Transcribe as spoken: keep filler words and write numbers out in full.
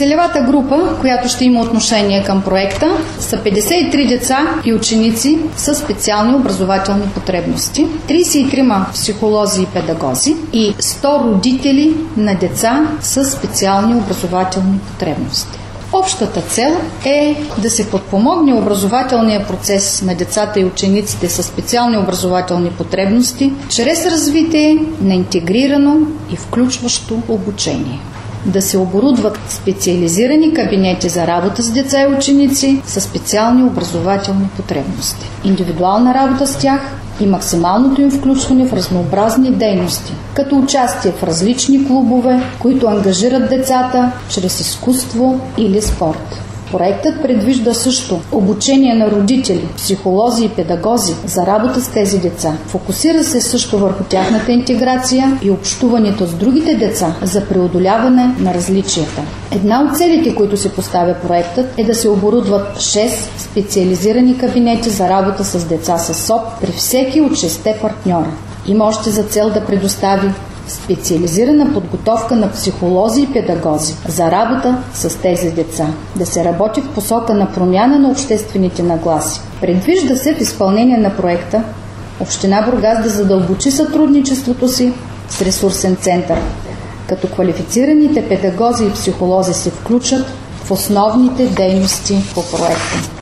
Целевата група, която ще има отношение към проекта, са петдесет и три деца и ученици с специални образователни потребности, тридесет и три психолози и педагози и сто родители на деца с специални образователни потребности. Общата цел е да се подпомогне образователния процес на децата и учениците с специални образователни потребности чрез развитие на интегрирано и включващо обучение. Да се оборудват специализирани кабинети за работа с деца и ученици с специални образователни потребности, индивидуална работа с тях и максималното им включване в разнообразни дейности, като участие в различни клубове, които ангажират децата чрез изкуство или спорт. Проектът предвижда също обучение на родители, психолози и педагози за работа с тези деца. Фокусира се също върху тяхната интеграция и общуването с другите деца за преодоляване на различията. Една от целите, които се поставя проектът, е да се оборудват шест специализирани кабинети за работа с деца с СОП при всеки от шестте партньора. Има още за цел да предостави специализирана подготовка на психолози и педагози за работа с тези деца. Да се работи в посока на промяна на обществените нагласи. Предвижда се в изпълнение на проекта Община Бургас да задълбочи сътрудничеството си с ресурсен център, като квалифицираните педагози и психолози се включат в основните дейности по проекта.